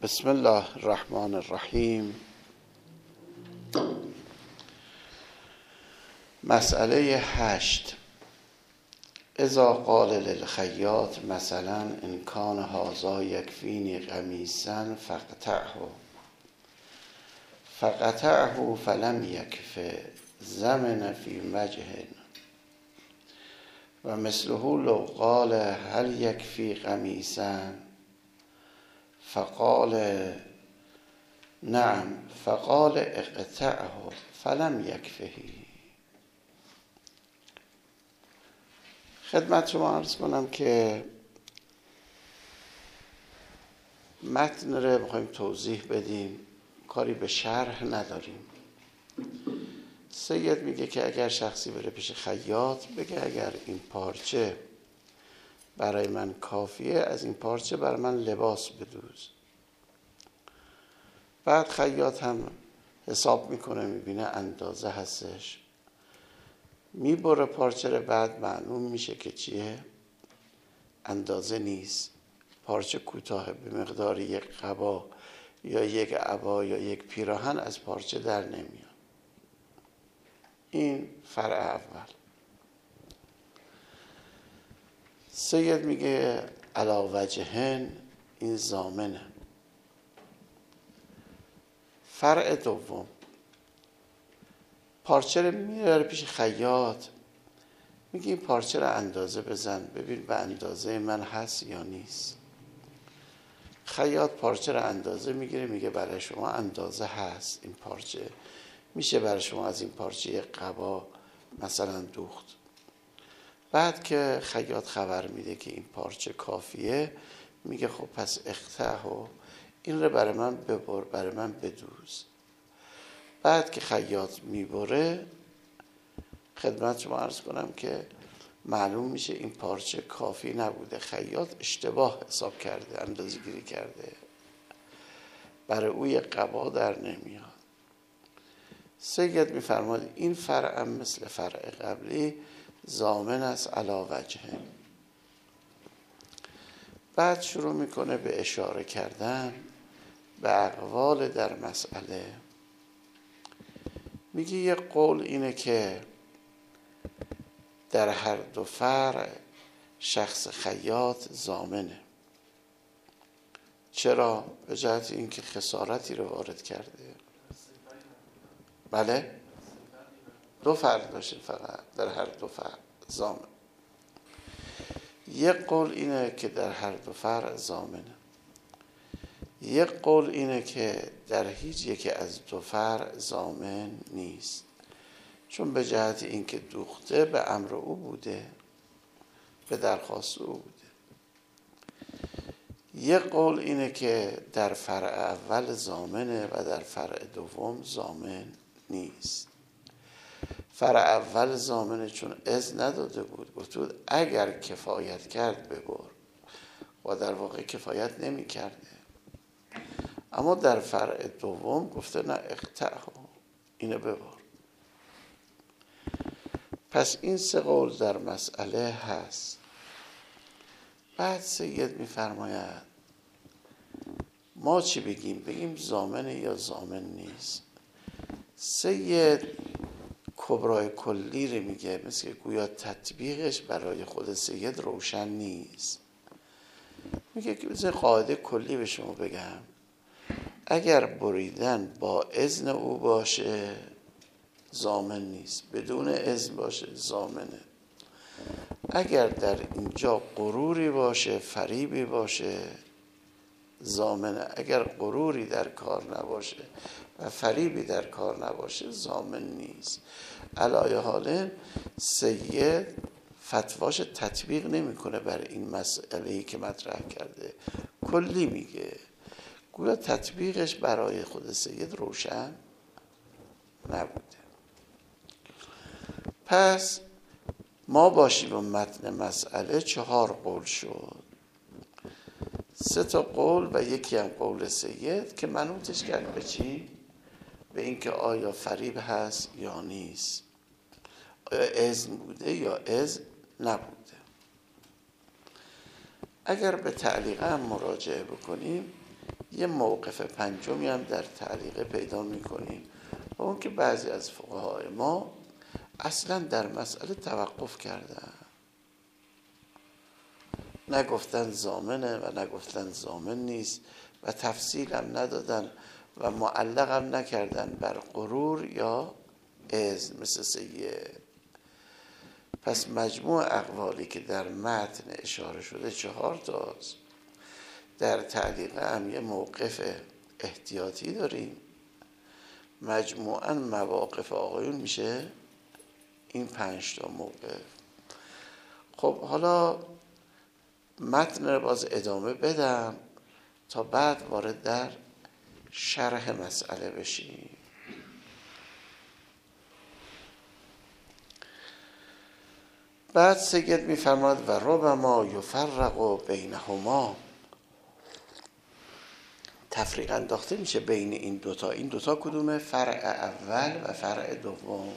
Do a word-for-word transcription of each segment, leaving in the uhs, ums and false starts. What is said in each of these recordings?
بسم الله الرحمن الرحیم. مسئله هشت. اذا قال للخیاط مثلا ان کان هذا یکفینی قمیصا فقطعه فقطعه فلم یکف زمن فی وجه و مثله لو قال هل یکفی قمیصا فقال نعم فقال اقطعه فلم یکفهی. خدمت شما عرض کنم که متن رو میخوایم توضیح بدیم، کاری به شرح نداریم. سید میگه که اگر شخصی بره پیش خیاط بگه اگر این پارچه برای من کافیه، از این پارچه برای من لباس بدوز. بعد خیاط هم حساب میکنه، میبینه اندازه هستش، میبره پارچه رو. بعد معلوم میشه که چیه؟ اندازه نیست، پارچه کوتاه، به مقدار یک قبا یا یک عبا یا یک پیراهن از پارچه در نمیاد. این فرع اول. سید میگه علی وجهن، این ضامنه. فرع دوم، پارچه رو میاره پیش خیاط، میگه این پارچه رو اندازه بزن ببین به اندازه من هست یا نیست. خیاط پارچه رو اندازه میگیره، میگه برای شما اندازه هست، این پارچه میشه برای شما از این پارچه یک قبا مثلا دوخت. بعد که خیاط خبر میده که این پارچه کافیه، میگه خب پس اقطعه، این رو برای من ببر، برای من بدوز. بعد که خیاط میبره، خدمت شما عرض کنم که معلوم میشه این پارچه کافی نبوده، خیاط اشتباه حساب کرده، اندازه گیری کرده، برای او یک قبا در نمیاد. سید میفرماد این فرع هم مثل فرع قبلی ضامن است علی وجه. بعد شروع میکنه به اشاره کردن به اقوال در مسئله. میگه یک قول اینه که در هر دو فرع شخص خیاط ضامنه. چرا؟ به جهت اینکه خسارتی رو وارد کرده. بله؟ دو فرع داشته فقط، در هر دو فرع ضامن. یک قول اینه که در هر دو فرع ضامنه. یک قول اینه که در هیچ یکی از دو فرع ضامن نیست، چون به جهت اینکه دوخته به امر او بوده، به درخواست او بوده. یک قول اینه که در فرع اول ضامنه و در فرع دوم ضامن نیست. فرع اول ضامنه چون اذن نداده بود، گفته بود اگر کفایت کرد ببر، و در واقع کفایت نمی کرده. اما در فرع دوم گفته نه اقطعه، اینو ببر. پس این سه قول در مسئله هست. بعد سید میفرماید ما چی بگیم؟ بگیم ضامنه یا ضامن نیست؟ سید کبرای کلی رو میگه، مثل گویا تطبیقش برای خود سید روشن نیست. میگه که مثل قاعده کلی به شما بگم، اگر بریدن با اذن او باشه ضامن نیست، بدون اذن باشه ضامنه. اگر در اینجا غروری باشه، فریبی باشه، ضامنه. اگر غروری در کار نباشه و فریبی در کار نباشه ضامن نیست. علای حال سید فتواش تطبیق نمیکنه برای این مسئله‌ای که مطرح کرده، کلی میگه. گویا تطبیقش برای خود سید روشن نبوده. پس ما باشیم و متن مسئله چهار قول شد، سه تا قول و یکی هم قول سید که منوطش کرد به چی؟ به اینکه آیا فریب هست یا نیست، آیا اذن بوده یا اذن نبوده. اگر به تعلیق هم مراجعه بکنیم، یه موقف پنجمی هم در تعلیق پیدا میکنیم و اون که بعضی از فقهای ما اصلا در مسئله توقف کردن، نگفتن ضامنه و نگفتن ضامن نیست و تفصیل هم ندادن و معلق هم نکردن بر غرور یا اذن مثل سیه. پس مجموع اقوالی که در متن اشاره شده چهار تاست. در تعلیق هم یه موقف احتیاطی داریم، مجموعاً مواقف آقایون میشه این پنج تا موقف. خب حالا متن رو باز ادامه بدم تا بعد وارد در شرح مسئله بشیم. بعد سید میفرماد و ربما یفرق بینهما، تفریق انداخته میشه بین این دوتا. این دوتا کدومه؟ فرع اول و فرع دوم.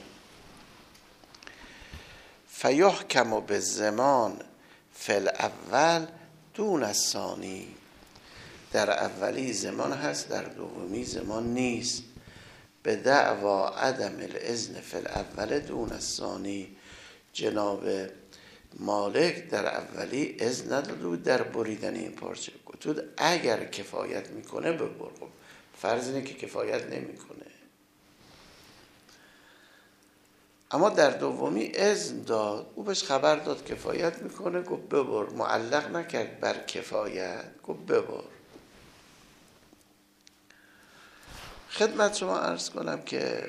فیحکم بالزمان فی الاول دون الثانی، در اولی زمان هست، در دومی زمان نیست. به دعوا عدم الاذن فی الاول دون الثانی، جناب مالک در اولی اذن نداد در بریدن این پارچه. گفتود اگر کفایت میکنه ببر. فرض اینه که کفایت نمیکنه، اما در دومی اذن داد، او بهش خبر داد کفایت میکنه، گفت ببر. معلق نکرد بر کفایت، گفت ببر. خدمت شما عرض کنم که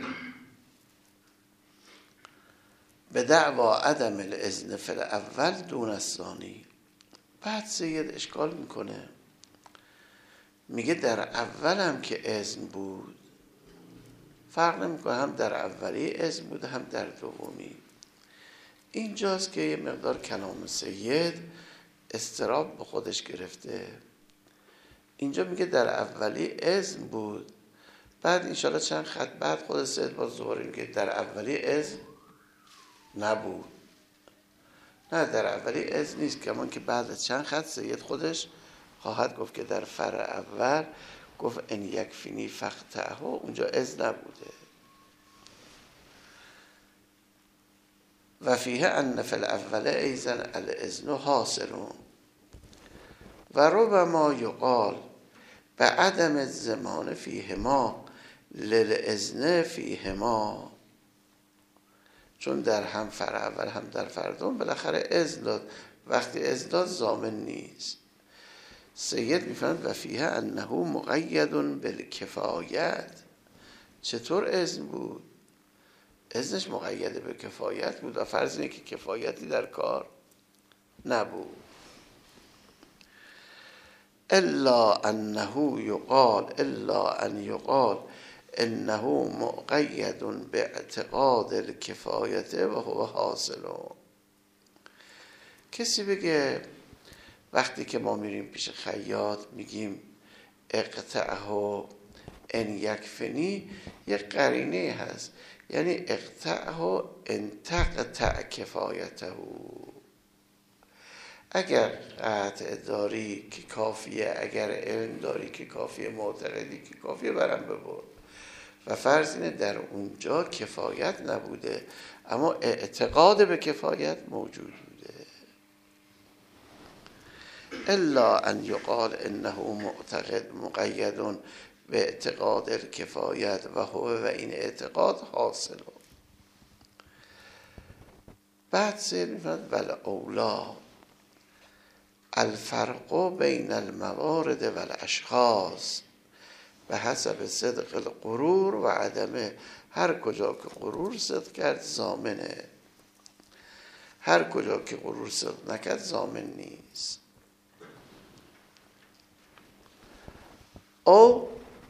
به دعوا عدم الاذن فی الاول دون الثانی. بعد سید اشکال میکنه، میگه در اول هم که اذن بود فرق نمیکنه، هم در اولی اذن بود هم در دومی. اینجاست که یه مقدار کلام سید استراب به خودش گرفته. اینجا میگه در اولی اذن بود، بعد انشاءالله چند خط بعد خود سید باز دوباره میگه در اولی اذن نبود. نه، در اولی اذن نیست، کمان که بعد از چند خط سید خودش خواهد گفت که در فرع اول گفت ان یکفینی فقطعه، اونجا اذن نبوده. و فیه ان فی الاول ایضا الاذن حاصل و ربما یقال به عدم الزمان فیهما للاذن فیهما، چون در هم فرع اول هم در فرع دوم بالاخره اذن داد، وقتی اذن داد ضامن نیست. سید میفرماید و فیه انه مقید بالکفایت. چطور اذن بود؟ اذنش مقید به کفایت بود و فرض اینه که کفایتی در کار نبود. الا انه یقال الا ان یقال انه مقید باعتقاد الکفایت و هو حاصل. کسی بگه وقتی که ما میریم پیش خیاط میگیم اقطعه ان یکفنی، یه قرینه هست، یعنی اقطعه ان تقطع کفایته. اگر قطع داری که کافیه، اگر علم داری که کافیه، معتقدی که کافیه، برم ببر. و فرض اینه در اونجا کفایت نبوده اما اعتقاد به کفایت موجود بوده. الا ان یقال انه معتقد مقید به اعتقاد الکفایت و هو و این اعتقاد حاصل. بعد سیر میفرد ول اولا الفرق بین الموارد و الاشخاص به حسب صدق الغرور و عدمه. هر کجا که غرور صدق کرد ضامنه، هر کجا که غرور صدق نکرد ضامن نیست. او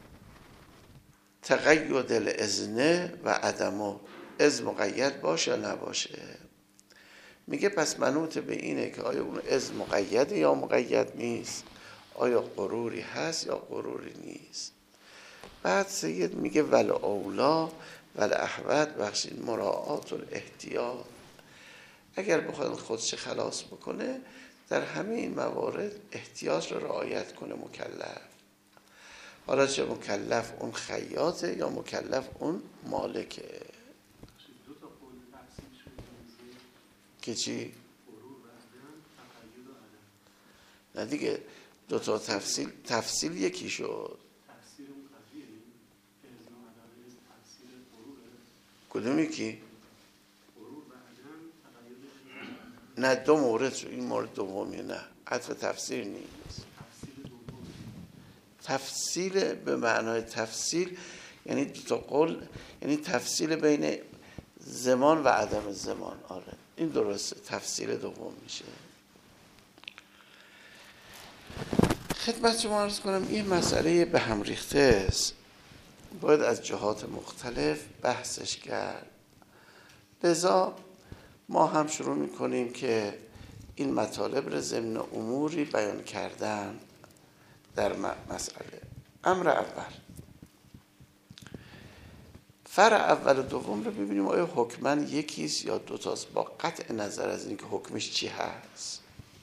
تقید الاذن و عدمه، اذن مقید باشه نباشه. میگه پس منوط به اینه که آیا اون اذن مقیده یا مقید نیست، آیا غروری هست یا غروری نیست. بعد سید میگه ول اولا ول احوط بخشید مراعات الاحتیاط. اگر بخواد خودش خلاص بکنه در همه این موارد احتیاط رو رعایت کنه مکلف. حالا چه مکلف اون خیاطه یا مکلف اون مالکه. که چی؟ نه دیگه دو تا تفصیل، تفصیل یکی شد. کدوم یکی؟ نه دو مورد شد، این مورد دومی نه، عطف تفسیر نیست. تفصیل به معنای تفصیل یعنی دو تا قول، یعنی تفصیل بین زمان و عدم زمان. آره این درسته، تفصیل دوم میشه. خدمت شما عرض کنم این مسئله به هم ریخته است، باید از جهات مختلف بحثش کرد. لذا ما هم شروع میکنیم که این مطالب را ضمن اموری بیان کردن در مسئله. امر اول، فرع اول و دوم رو ببینیم آیا حکمن یکیست یا دوتاست، با قطع نظر از اینکه حکمش چی هست.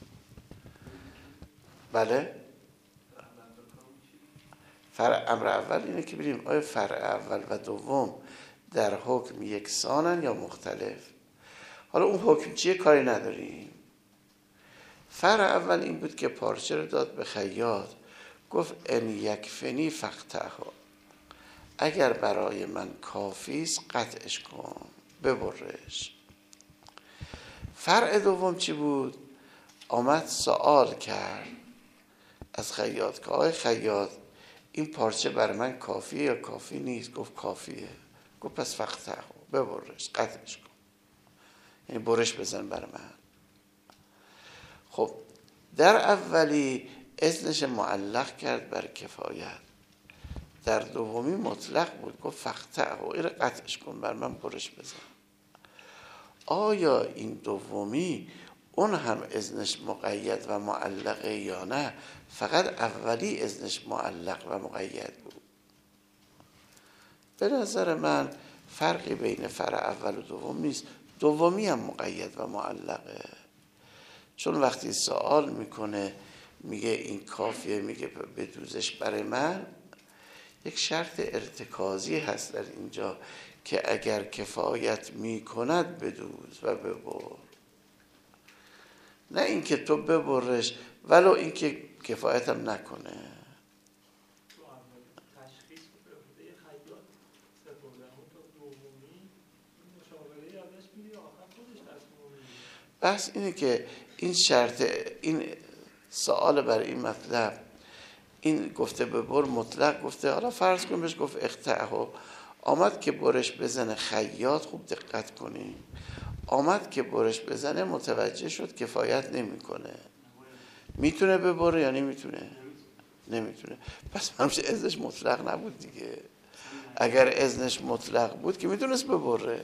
بله فرع امر اول اینه که ببینیم آیا فرع اول و دوم در حکم یکسانن یا مختلف. حالا اون حکم چیه کاری نداریم. فرع اول این بود که پارچه رو داد به خیاط، گفت ان یکفنی فقطعها، اگر برای من کافی است قطعش کن، ببرش. فرع دوم چی بود؟ آمد سوال کرد از خیاط که آقای خیاط این پارچه برای من کافیه یا کافی نیست؟ گفت کافیه. گفت پس فقطعها، ببرش، قطعش کن، یعنی برش بزن برای من. خب در اولی اذنش معلق کرد بر کفایت، در دومی مطلق بود، گفت فقطعه، این قطعش کن بر من، برش بزن. آیا این دومی اون هم اذنش مقید و معلقه یا نه؟ فقط اولی اذنش معلق و مقید بود. به نظر من فرقی بین فرع اول و دوم نیست، دومی هم مقید و معلقه. چون وقتی سوال میکنه میگه این کافیه، میگه بدوزش برای من، یک شرط ارتکازی هست در اینجا که اگر کفایت میکند بدوز و ببر، نه اینکه تو ببرش ولو اینکه کفایت هم نکنه. بس اینه که این شرط، این سوال برای این مطلب، این گفته ببر مطلق گفته، حالا فرض کن بهش گفت اقطعه، آمد که برش بزنه خیاط، خوب دقت کنیم، آمد که برش بزنه متوجه شد کفایت نمیکنه، میتونه ببره یا نمیتونه؟ نمیتونه. پس همشه اذنش مطلق نبود دیگه. اگر اذنش مطلق بود که میتونست ببره.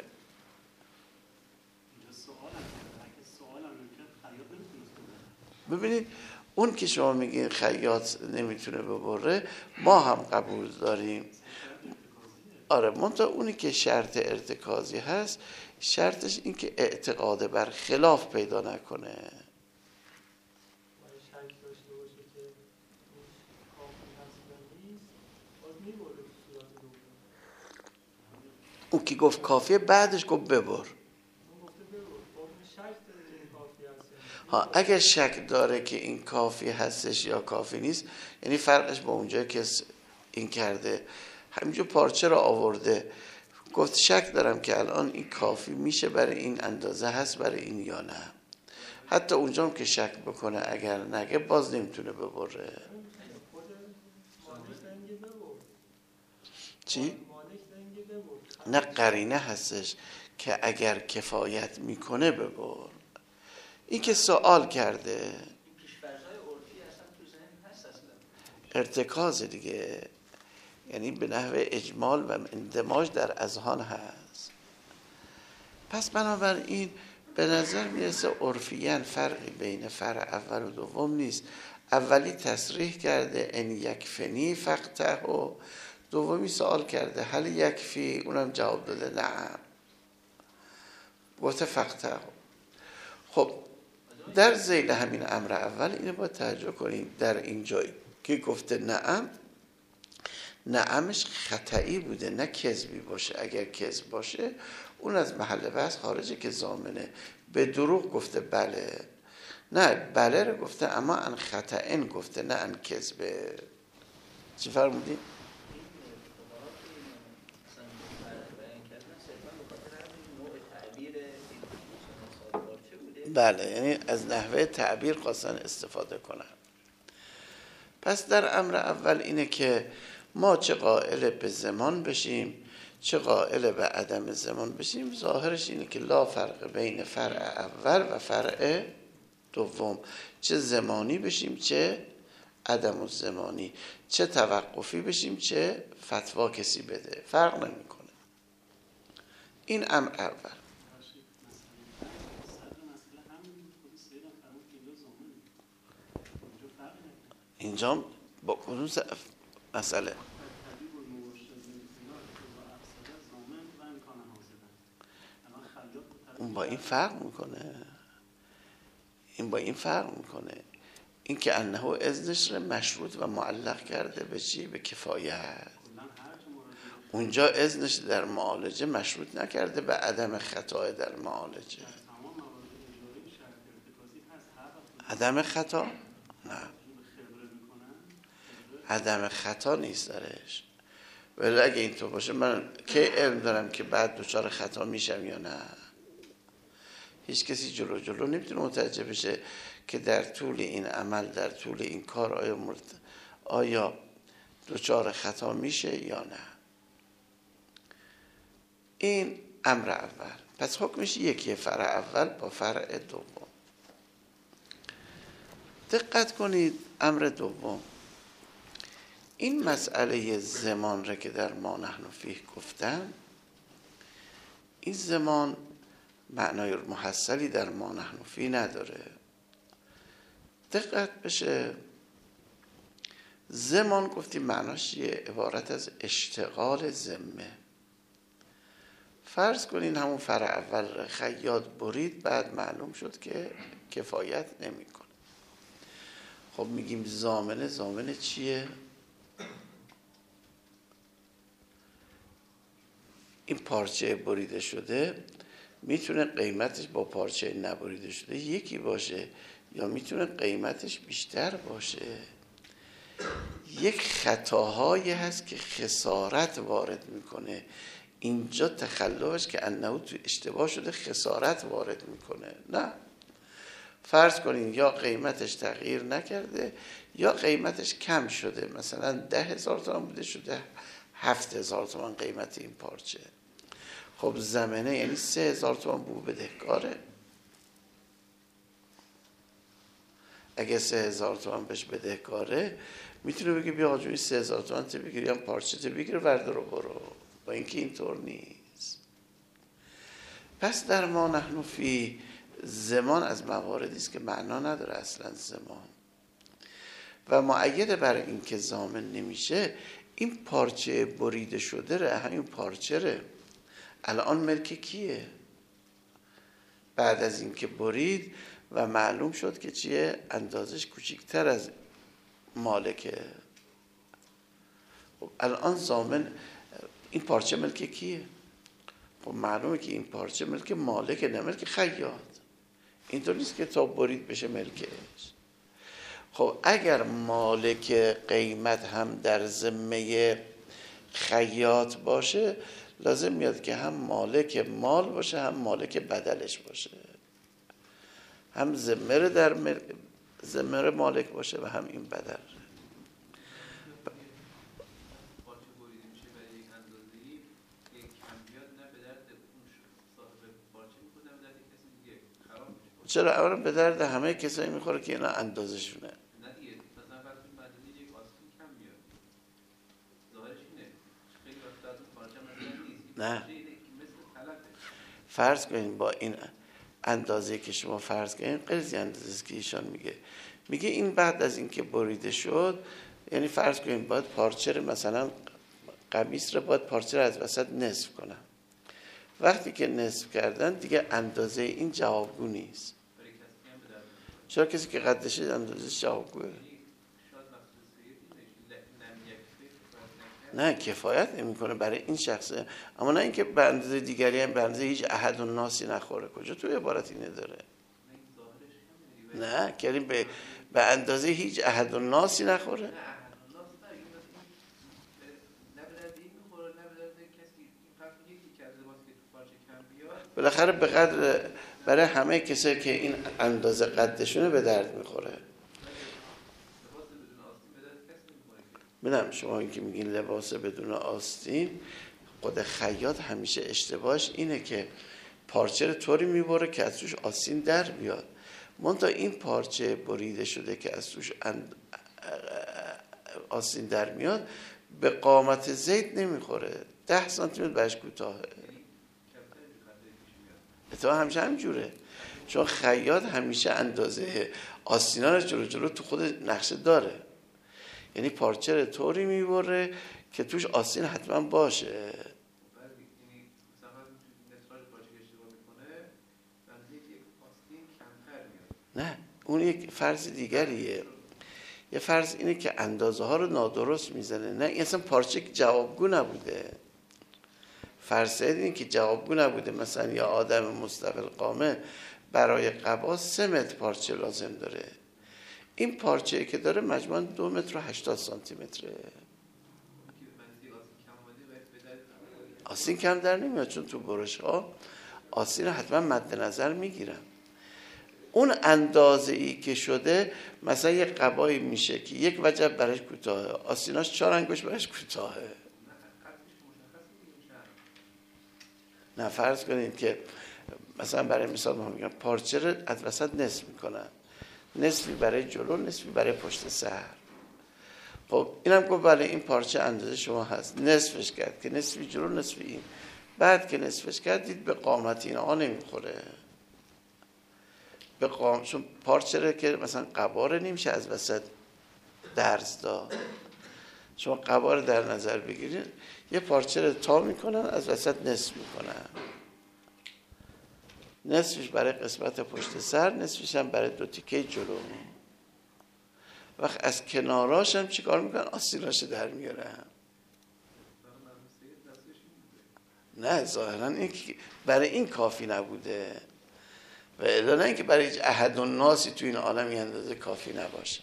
ببینید اون که شما میگین خیاط نمیتونه ببره ما هم قبول داریم. آره منتها اونی که شرط ارتکازی هست شرطش این که اعتقاد بر خلاف پیدا نکنه. اون که گفت کافیه بعدش گفت ببر. ها اگر شک داره که این کافی هستش یا کافی نیست، یعنی فرقش با اونجایی که این کرده همینجور پارچه را آورده گفت شک دارم که الان این کافی میشه برای این اندازه هست برای این یا نه، حتی اونجا هم که شک بکنه اگر نگه باز نمیتونه ببره. چی؟ نه قرینه هستش که اگر کفایت میکنه ببر. این که سوال کرده ارتکاز دیگه، یعنی به نحو اجمال و اندماج در اذهان هست. پس بنابراین به نظر میرسه عرفیاً فرقی بین فرع اول و دوم نیست. اولی تصریح کرده ان یکفنی فقطه، و دومی سوال کرده هل یکفی، اونم جواب داده نعم، گفته فقطه. خب در ذیل همین امر اول اینو باید توجه کنیم، در این جایی که گفته نعم نعمش خطئی بوده نه کذبی باشه. اگر کذب باشه اون از محل بحث خارجه که ضامنه. به دروغ گفته بله، نه بله رو گفته اما ان خطئن گفته نه ان کذبه. چی فرمودی؟ بله، یعنی از نحوه تعبیر خواستن استفاده کنن. پس در امر اول اینه که ما چه قائل به زمان بشیم چه قائل به عدم زمان بشیم، ظاهرش اینه که لا فرق بین فرع اول و فرع دوم، چه زمانی بشیم چه عدم الزمانی، چه توقفی بشیم چه فتوا کسی بده، فرق نمیکنه. این امر اول. اینجا با کدوم مسئله؟ اون با این فرق میکنه، این با این فرق میکنه. این که انه اذنش رو مشروط و معلق کرده به چی؟ به کفایت. اونجا اذنش در معالجه مشروط نکرده به عدم خطا در معالجه. عدم خطا؟ نه، عدم خطا نیست درش. ولی اگه اینطور باشه من کی علم دارم که بعد دچار خطا میشم یا نه؟ هیچ کسی جلو جلو نمیتونه متوجه بشه که در طول این عمل در طول این کار آیا مرد آیا دچار خطا میشه یا نه. این امر اول. پس حکمش یکیه، فرع اول با فرع دوم. دقت کنید امر دوم، این مسئله زمان را که در ما نحن فیه گفتم، این زمان معنای محصلی در ما نحن فیه نداره. دقت بشه، زمان گفتیم معناش یه عبارت از اشتغال ذمه. فرض کنین همون فرع اول خیاط برید، بعد معلوم شد که کفایت نمیکنه. خب میگیم ضامنه. ضامنه چیه؟ این پارچه بریده شده میتونه قیمتش با پارچه نبریده شده یکی باشه یا میتونه قیمتش بیشتر باشه. یک خطاهایی هست که خسارت وارد میکنه. اینجا تخلفش که انه تو اشتباه شده خسارت وارد میکنه. نه، فرض کنین یا قیمتش تغییر نکرده یا قیمتش کم شده، مثلا ده هزار تومان بوده شده هفت هزار تومان قیمت این پارچه. خب زمنه یعنی سه هزار تومان بو بدهکاره. اگه سه هزار تومان بهش بدهکاره میتونه بگه بیا آجوی سه هزار تومان تی بگیری هم پارچه تی بگیر ورده رو برو. با اینکه اینطور نیست. پس در ما نحن فی زمان از مواردی است که معنا نداره اصلا زمان و معید بر این که ضامن نمیشه. این پارچه بریده شده ره، همین پارچه ره الان ملک کیه؟ بعد از این که برید و معلوم شد که چیه؟ اندازش کوچکتر از مالکه. خب الان ضامن این پارچه ملک کیه؟ خب معلومه که این پارچه ملک مالکه، نه ملک خیاط. اینطور نیست که تا برید بشه ملکش. خب اگر مالک قیمت هم در ذمه خیاط باشه لازم میاد که هم مالک مال باشه هم مالک بدلش باشه، هم ذمه در مل... ذمه مالک باشه و هم این بدل. چرا؟ اولا به درد همه کسایی میخوره که اینا اندازه شونه. نه، فرض کنین با این اندازه که شما فرض کنین غیر اندازه که ایشان میگه میگه این بعد از این که بریده شد، یعنی فرض کنین باید پارچه رو مثلا قمیص رو باید پارچه رو از وسط نصف کنن. وقتی که نصف کردن دیگه اندازه این جوابگو نیست. چرا؟ کسی که قدشه اندازه جوابگوه. نه کفایت نمیکنه برای این شخصه، اما نه اینکه به اندازه دیگری هم به اندازه هیچ احد و ناسی نخوره. کجا توی عبارت اینه داره؟ نه کریم به به اندازه هیچ احد و ناسی نخوره. بالاخره به قدر برای همه کسایی که این اندازه قدشونه به درد میخوره. میدونم شما این که میگین لباس بدون آستین، خود خیاط همیشه اشتباهش اینه که پارچه رو طوری میبره که از توش آستین در بیاد. منتها این پارچه بریده شده که از توش آستین در میاد به قامت زید نمیخوره، ده سانتی متر برش کوتاهه. اتفاقا همیشه همینجوره، چون خیاط همیشه اندازه آستینا رو جلو جلو تو خود نقشه داره، یعنی پارچه رو طوری میبره که توش آستین حتما باشه. نه اون یک فرض دیگریه. یه فرض اینه که اندازه ها رو نادرست میزنه. نه این اصلا پارچه جوابگو نبوده. فرض اینه که جوابگو نبوده. مثلا یا آدم مستقل قامه برای قبا سه متر پارچه لازم داره، این پارچه که داره مجموعاً دو متر و هشتاد سانتی متره. آستین کم در نمیاد، چون تو برش ها آستین حتما مد نظر میگیرن. اون اندازه ای که شده، مثلا یک قبایی میشه که یک وجب برش کوتاهه، آستیناش چهار انگشت برش کوتاهه. نه فرض کنید که مثلا برای مثال ما میگم پارچه رو از وسط نصف میکنن، نصفی برای جلو نصفی برای پشت سر. خب اینم گفت بله این پارچه اندازه شما هست، نصفش کرد که نصفی جلو نصفی این. بعد که نصفش کرد دید به قامت این آقا نمیخوره، به قام... چون پارچه رو که مثلا قبار نمیشه از وسط درز داد. شما قبار در نظر بگیرید، یه پارچه رو تا میکنن از وسط نصف میکنن، نصفش برای قسمت پشت سر، نصفش هم برای دو تیکه جلو. وقت از کناراش هم چی کار میکنن؟ آستیناش در میارن. نه ظاهرا این برای این کافی نبوده، و الا نه اینکه برای هیچ احد و ناسی تو این عالم این اندازه کافی نباشه.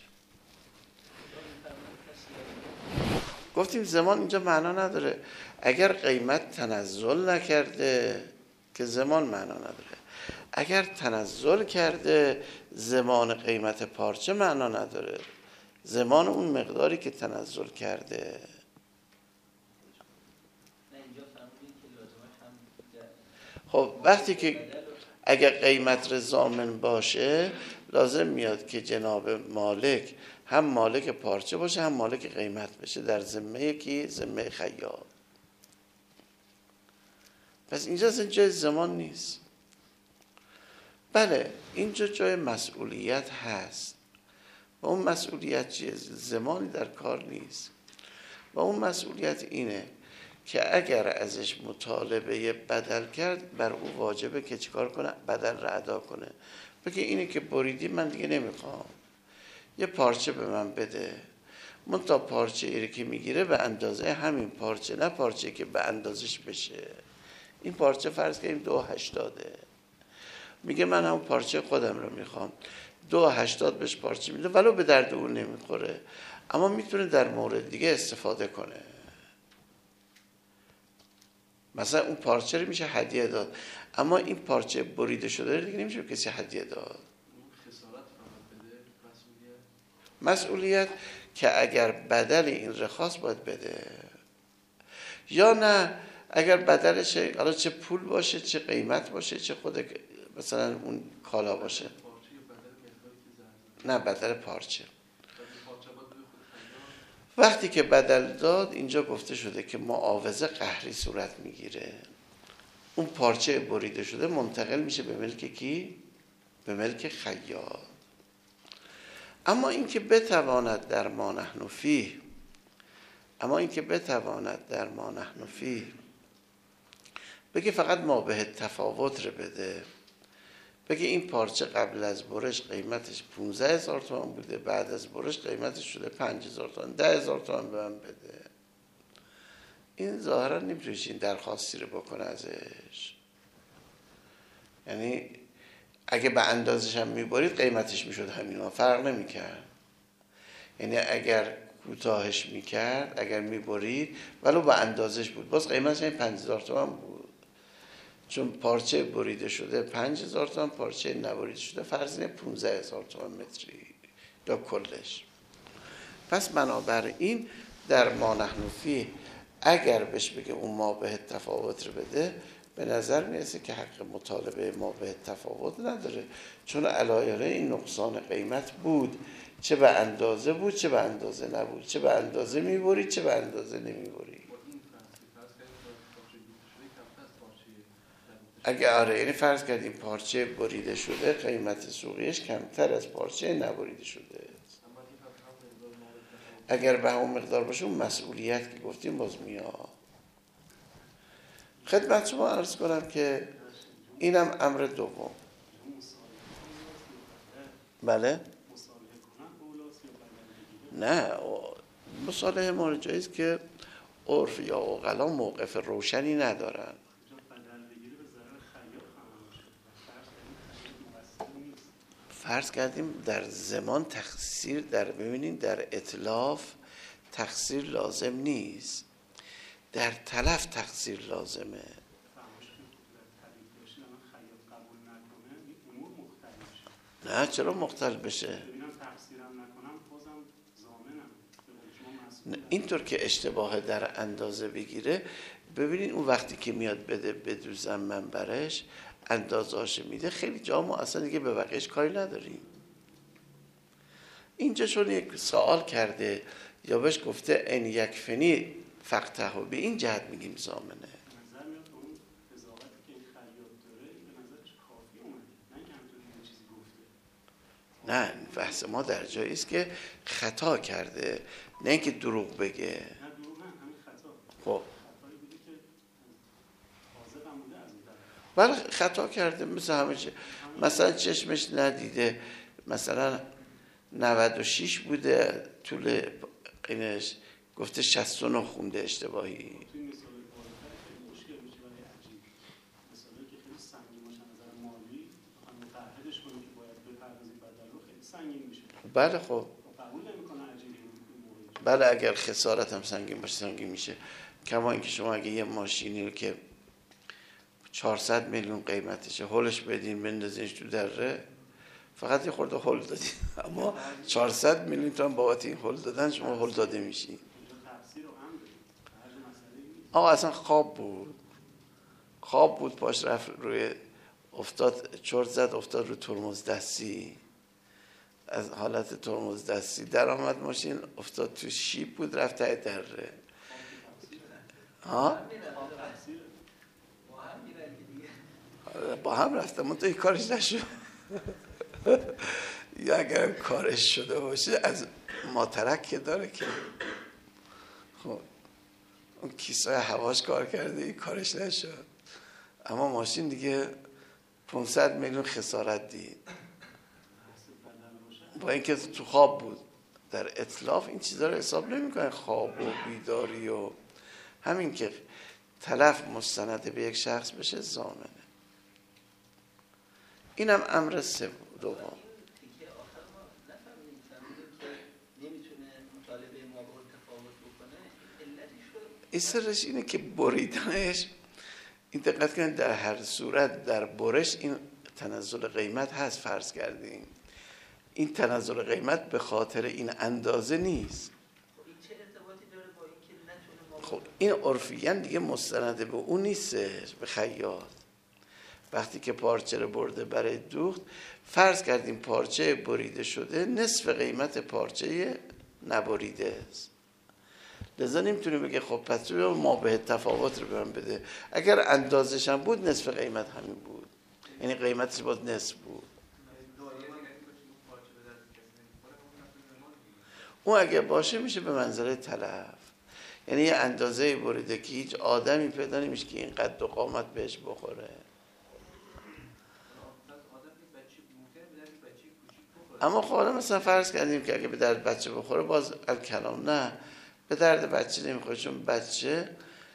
گفتیم زمان اینجا معنا نداره. اگر قیمت تنزل نکرده که زمان معنا نداره، اگر تنزل کرده زمان قیمت پارچه معنا نداره، زمان اون مقداری که تنزل کرده. خب وقتی که اگر قیمت رضامن باشه، لازم میاد که جناب مالک هم مالک پارچه باشه هم مالک قیمت بشه، در ذمه کی؟ ذمه خیاط. پس اینجا اصلا جای زمان نیست. بله اینجا جای مسئولیت هست، و اون مسئولیت چیه؟ زمانی در کار نیست، و اون مسئولیت اینه که اگر ازش مطالبه بدل کرد، بر او واجبه که چیکار کنه؟ بدل را ادا کنه. بگه اینی که بریدی من دیگه نمیخوام، یه پارچه به من بده. منتها پارچه ایری که میگیره به اندازه همین پارچه، نه پارچه که به اندازش بشه. این پارچه فرض کنیم دو هشتاده، میگه من همون پارچه خودم رو میخوام، دو هشتاد بهش پارچه میده، ولو به درد اون نمیخوره، اما میتونه در مورد دیگه استفاده کنه. مثلا اون پارچه رو میشه هدیه داد، اما این پارچه بریده شده رو دیگه نمیشه به کسی هدیه داد. مسئولیت که اگر بدل این رخاص باید بده، یا نه اگر بدلش حالا چه پول باشه چه قیمت باشه چه خود مثلا اون کالا باشه. نه بدل پارچه. وقتی که بدل داد اینجا گفته شده که معاوضه قهری صورت میگیره. اون پارچه بریده شده منتقل میشه به ملک کی؟ به ملک خیاط. اما اینکه بتواند در ما نحن فیه، اما اینکه بتواند در ما نحن فیه بگه فقط ما به تفاوت رو بده، بگه این پارچه قبل از برش قیمتش پانزده هزار تومان بوده، بعد از برش قیمتش شده پنج هزار تومان، ده هزار تومان به من بده. این ظاهرا نمیتونید این درخواستی رو بکنه ازش. یعنی اگه به اندازش هم میبرید قیمتش میشد همینا، فرق نمیکرد. یعنی اگر کوتاهش میکرد، اگر میبرید ولو به اندازش بود، باز قیمتش این پنج هزار تومان بود، چون پارچه بریده شده پنج هزار تومان، پارچه نبریده شده فرض اینه پونزده هزار تومان متری یا کلش. پس بنابراین در ما نحن فیه اگر بهش بگه اون ما به تفاوت رو بده، به نظر میرسه که حق مطالبه ما به تفاوت نداره، چون علایره این نقصان قیمت بود، چه به اندازه بود چه به اندازه نبود، چه به اندازه میبرید چه به اندازه نمیبرید. اگه آره، یعنی فرض کردیم پارچه بریده شده قیمت سوقیش کمتر از پارچه نبریده شده، اگر به اون مقدار باشه اون مسئولیت که گفتیم باز میاد. خدمت شما عرض کنم که اینم امر دوم. بله؟ نه مصالحه مورد جاییست که عرف یا عقلا موقف روشنی ندارن. فرض کردیم در زمان تقصیر، در ببینید در اتلاف تقصیر لازم نیست، در تلف تقصیر لازمه. نه چرا مختل بشه؟ اینطور که اشتباه در اندازه بگیره، ببینید اون وقتی که میاد بده بدوزن منبرش اندازه‌اش میده، خیلی جا ما اصلا دیگه به بقیهش کاری نداریم. اینجا چون یک سوال کرده یا بهش گفته این یک فنی فقطه و به این جهت میگیم زامنه. نه بحث ما در جایی است که خطا کرده، نه اینکه دروغ بگه. خب ولی خطا کرده مثل همه چه، مثلا چشمش ندیده، مثلا نود و شش بوده طول اینش، گفته شصت و نه خونده اشتباهی. بله خب بله اگر خسارت هم سنگین باشه سنگین میشه. کما اینکه شما اگه یه ماشینی رو که چهارصد میلیون قیمتشه هولش بدین بندازینش تو دره، فقط یه خورده هول دادین، اما چهارصد میلیون تومان بابت این هول دادن شما هول داده میشین. آقا اصلا خواب بود، خواب بود پاش رفت روی افتاد، چرت زد افتاد رو ترمز دستی، از حالت ترمز دستی در آمد ماشین، افتاد تو شیب بود رفت ته دره. ها با هم رفتم من تو کارش نشد. یا اگر کارش شده باشه از ماترک که داره که خب اون کیسای هواش کار کرده این کارش نشد، اما ماشین دیگه پانصد میلیون خسارت دید با اینکه تو خواب بود. در اتلاف این چیزا رو حساب نمی‌کنه، خواب و بیداری و همین که تلف مستند به یک شخص بشه زامنه. اینم امر سوم دوم. این سرش اینه که بریدنش، این دقت کنید در هر صورت در برش این تنزل قیمت هست. فرض کردیم این تنزل قیمت به خاطر این اندازه نیست. خب این عرفیاً دیگه مستند به اون نیستش، به خیاط. وقتی که پارچه رو برده برای دوخت، فرض کردیم پارچه بریده شده نصف قیمت پارچه نبریده است، لذا نمیتونه بگه خب پس ما به تفاوت رو به من بده. اگر اندازش هم بود نصف قیمت همین بود، یعنی قیمتش باز نصف بود. اون اگه باشه میشه به منزله تلف، یعنی یه اندازه بریده که هیچ آدمی پیدا نمیشه که این قد و قامت بهش بخوره. اما خب مثلا فرض کردیم که اگه به درد بچه بخوره باز الکلام، نه به درد بچه نمیخوره، چون بچه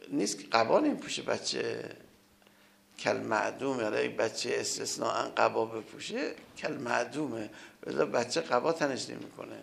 نیست که قبا نمیپوشه بچه، کل معدومه. حالا یک بچه استثناء قبا بپوشه کل معدومه، ولی بچه قبا تنش نمیکنه.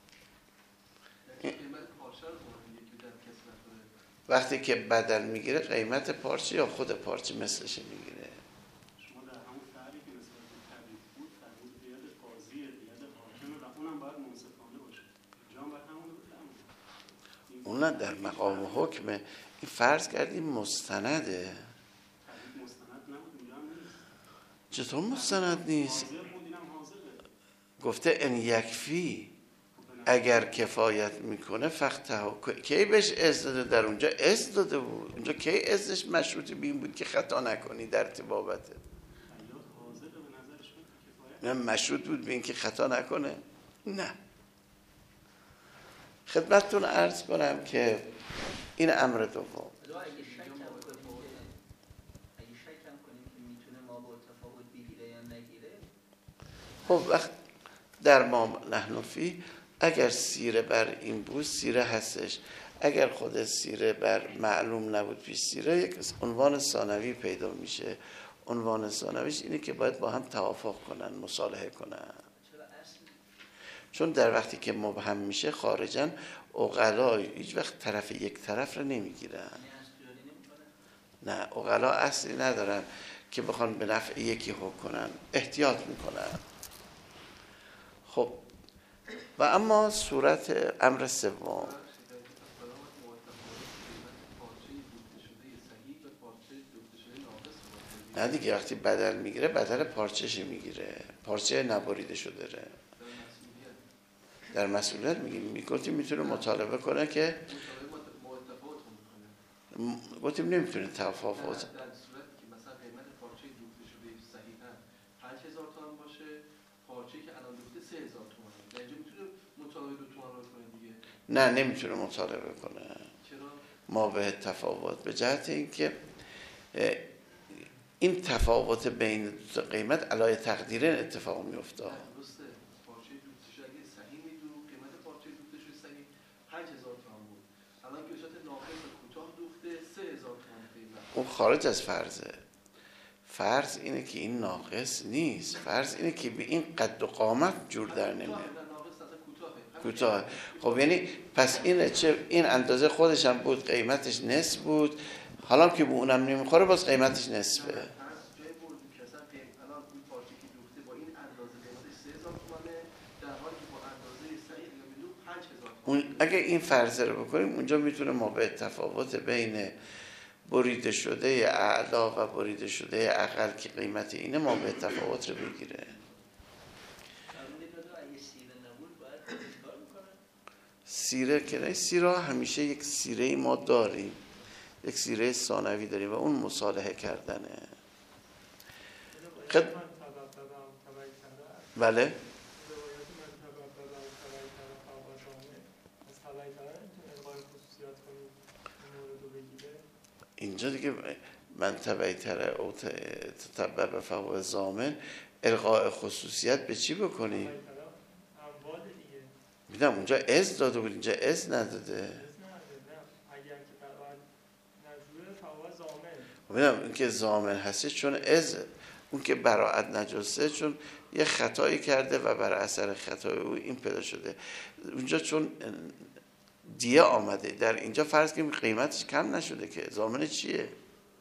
وقتی که بدل میگیره قیمت پارچه یا خود پارچه مثلش میگیره. شما در همون فعلی که نسبت به تبریک بود فرمود به ید قاضی، به ید حاکمه و اونم باید منصفانه باشه. اینجا هم باید همون بود. اونم در مقام حکمه. این فرض کردیم مستنده. تبریک مستند نبود، اینجا هم نیست. چطور مستند نیست؟ حاضر بود، اینم حاضره. گفته ان یکفی، اگر کفایت میکنه فقط کی بهش اذن داده؟ در اونجا اذن داده بود. اونجا کی اذنش مشروط به این بود که خطا نکنی در طبابته؟ نه مشروط بود به این که خطا نکنه؟ نه. خدمتتون عرض کنم که این امر دوم. خب وقت در ما نحن فی، اگر سیره بر این بود سیره هستش، اگر خود سیره بر معلوم نبود پیش سیره، یک عنوان ثانوی پیدا میشه. عنوان ثانویش اینه که باید با هم توافق کنن، مصالحه کنن. چون در وقتی که مبهم میشه خارجا عقلا هیچ وقت طرف یک طرف رو نمیگیرن. نه عقلا اصلی ندارن که بخوان به نفع یکی حکم کنن، احتیاط میکنن. خب و اما صورت امر سوم، نه دیگه وقتی بدل میگیره بدل پارچه‌ش میگیره، پارچه نبریده شده ره. در مسئولیت میگیم میگفتیم میتونه مطالبه کنه که گفتیم نمیتونه تفاوت در صورتی که مثلا قیمت پارچه دوخته شده صحیح پنج هزار تومان باشه، پارچه که الان دوخته سه هزار تومان، در اینجا میتونه مطالبه دو تومان رو کنه دیگه؟ نه نمیتونه مطالبه کنه. چرا؟ ما به تفاوت به جهت اینکه این تفاوت بین دو قیمت علای تقدیرین اتفاق میفته. درسته. پارچه دوخته شده اگه صحیح میدو قیمت پارچه دوخته شده صحیح پنج هزار تومان بود، الان که به صورت ناقص کوتاه دوخته سه هزار تومان قیمت. اون خارج از فرضه. فرض اینه که این ناقص نیست، فرض اینه که به این قد و قامت جور در نمیاد. کوتاه. خب یعنی پس این چه این اندازه خودش هم بود، قیمتش نصف بود، حالا که به اونم نمیخوره باز قیمتش نصفه. اون اگه این فرض رو بکنیم اونجا میتونه ما به تفاوت بین بریده شده اعلا و بریده شده اقل که قیمت اینه ما به تفاوت رو بگیره. سیره که نه، سیره همیشه یک سیره ما داریم، یک سیره ثانوی داریم و اون مصالحه کردنه. خد... بله اینجا دیگه من تبعی تره او تتبع به فهو زامن، الغاء خصوصیت به چی بکنی؟ میدم اونجا از داده بود، اینجا از نداده. میدم اون که زامن هستی چون از، اون که براعت نجسته چون یه خطایی کرده و بر اثر خطای او این پیدا شده. اونجا چون دیه آمده، در اینجا فرض کنیم قیمتش کم نشده که ضامن چیه؟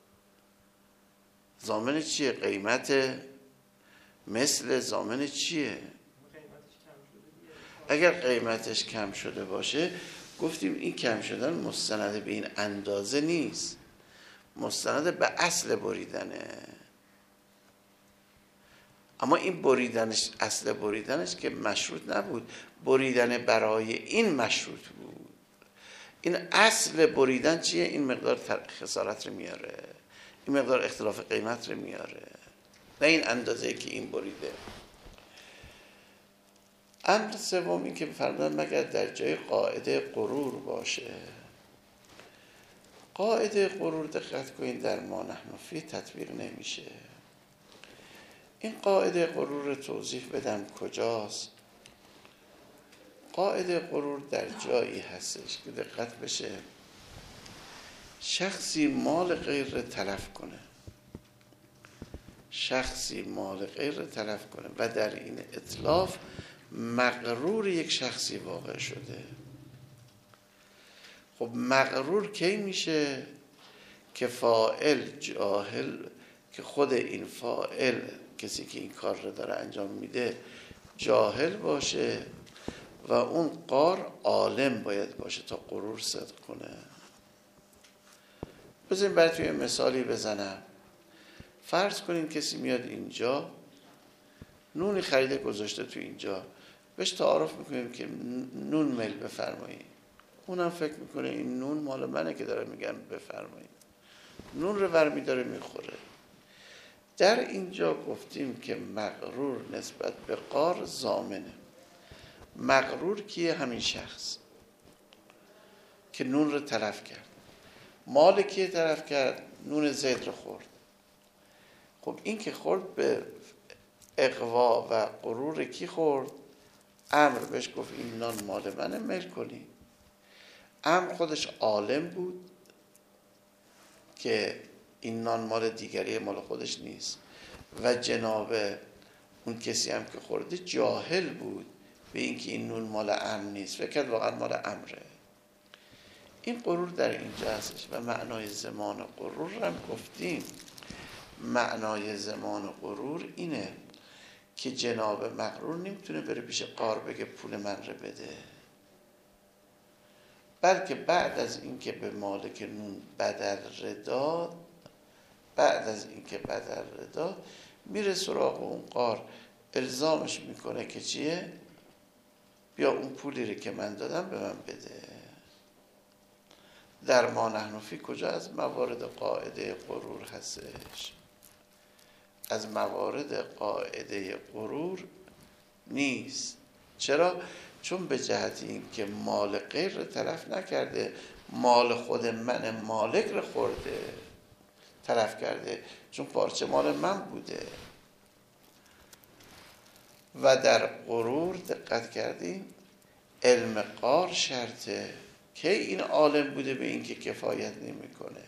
ضامن چیه؟ قیمت مثل ضامن چیه؟ اگر قیمتش کم شده باشه گفتیم این کم شدن مستند به این اندازه نیست، مستند به اصل بریدنه. اما این بریدنش، اصل بریدنش که مشروط نبود، بریدن برای این مشروط بود. این اصل بریدن چیه؟ این مقدار خسارت رو میاره، این مقدار اختلاف قیمت رو میاره، نه این اندازه که این بریده. امر سومی که فرمودن مگر در جای قاعده غرور باشه. قاعده غرور دقت کنید در ما نحن فی تطبیق نمیشه. این قاعده غرور رو توضیح بدم کجاست. قاعده غرور در جایی هستش که دقت بشه شخصی مال غیر را تلف کنه شخصی مال غیر را تلف کنه و در این اتلاف مغرور یک شخصی واقع شده. خب مغرور کی میشه؟ که فاعل جاهل، که خود این فاعل، کسی که این کار رو داره انجام میده، جاهل باشه و اون قار عالم باید باشه تا غرور صدق کنه. بذاریم براتون یه مثالی بزنم. فرض کنین کسی میاد اینجا، نونی خریده گذاشته تو اینجا، بهش تعارف میکنیم که نون میل بفرمایید. اونم فکر میکنه این نون مال منه که داره میگم بفرمایید، نون رو ور میداره میخوره. در اینجا گفتیم که مغرور نسبت به قار ضامنه. مغرور کیه؟ همین شخص که نون رو تلف کرد. مال کیه تلف کرد؟ نون زید رو خورد. خب این که خورد به اغوا و غرور کی خورد؟ امر بهش گفت این نان مال منه، میل کنی. امر خودش عالم بود که این نان مال دیگری، مال خودش نیست، و جناب اون کسی هم که خورده جاهل بود به اینکه این نون مال امر نیست، فکر کرد واقعا مال امره. این غرور در اینجا هستش. و معنای زمان غرور هم گفتیم، معنای زمان غرور اینه که جناب مغرور نمیتونه بره پیش قار بگه پول من رو بده، بلکه بعد از اینکه به مالک نون بدل داد، بعد از اینکه بدل داد میره سراغ اون قار، الزامش میکنه که چیه؟ بیا اون پولی رو که من دادم به من بده. در ما نحن فی کجا از موارد قاعده غرور هستش؟ از موارد قاعده غرور نیست. چرا؟ چون به جهت این که مال غیر رو تلف نکرده، مال خود من مالک رو خورده، تلف کرده، چون پارچه مال من بوده. و در غرور دقت کردیم علم قار شرطه که این عالم بوده به این که کفایت نمی کنه.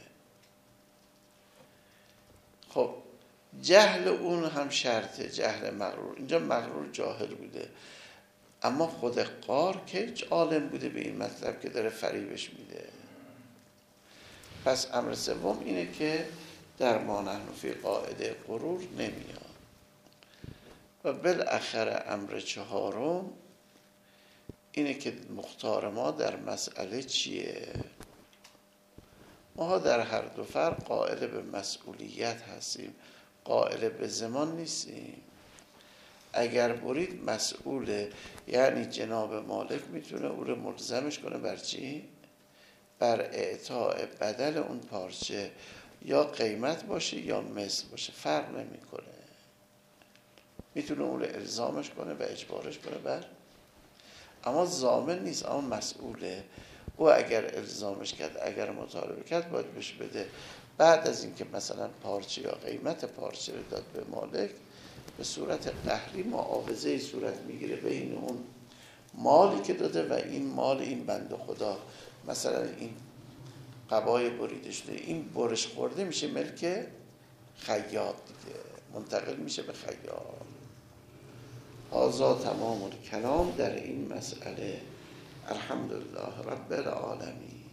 خب جهل اون هم شرطه، جهل مغرور. اینجا مغرور جاهل بوده، اما خود قار که عالم بوده به این مطلب که داره فریبش میده. پس امر سوم اینه که در ما نحن فی قاعده غرور نمیاد. و بالاخره امر چهارم اینه که مختار ما در مسئله چیه؟ ما در هر دو فرق قائل به مسئولیت هستیم، قائل به زمان نیستیم. اگر برید مسئوله، یعنی جناب مالک میتونه او رو ملزمش کنه بر چی؟ بر اعطاء بدل اون پارچه، یا قیمت باشه یا مثل باشه، فرق نمیکنه. میتونه اون رو الزامش کنه و اجبارش کنه بر، اما ضامن نیست، اما مسئوله. او اگر الزامش کرد، اگر مطالبه کرد، باید بهش بده. بعد از اینکه مثلا پارچه یا قیمت پارچه رو داد به مالک، به صورت قهری معاوضه صورت میگیره بین اون مالی که داده و این مال این بنده خدا. مثلا این قبای بریده شده، این برش خورده میشه ملک خیاط دیگه، منتقل میشه به خیاط. هذا تمام الکلام در این مسئله. الحمدلله رب العالمین.